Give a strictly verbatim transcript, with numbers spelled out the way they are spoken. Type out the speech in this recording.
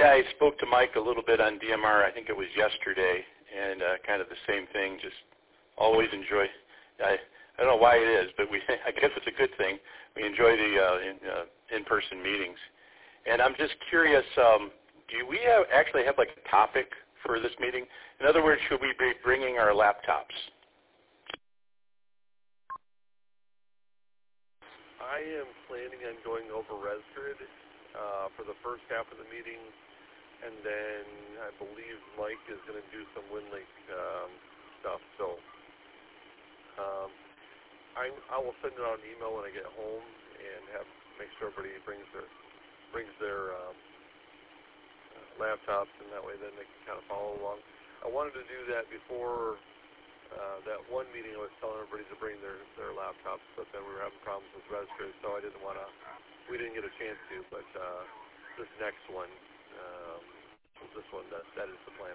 Yeah, I spoke to Mike a little bit on D M R. I think it was yesterday, and uh, kind of the same thing. Just always enjoy. I I don't know why it is, but we I guess it's a good thing. We enjoy the uh, in, uh, in-person meetings. And I'm just curious. Um, do we have, actually have like a topic for this meeting? In other words, should we be bringing our laptops? I am planning on going over ResGrid uh, for the first half of the meeting, and then I believe Mike is going to do some WinLink um, stuff. So um, I, I will send out an email when I get home and have make sure everybody brings their brings their um, uh, laptops, and that way then they can kind of follow along. I wanted to do that before uh, that one meeting. I was telling everybody to bring their, their laptops, but then we were having problems with ResGrid, so I didn't want to. We didn't get a chance to, but uh, this next one, um, this one, that that is the plan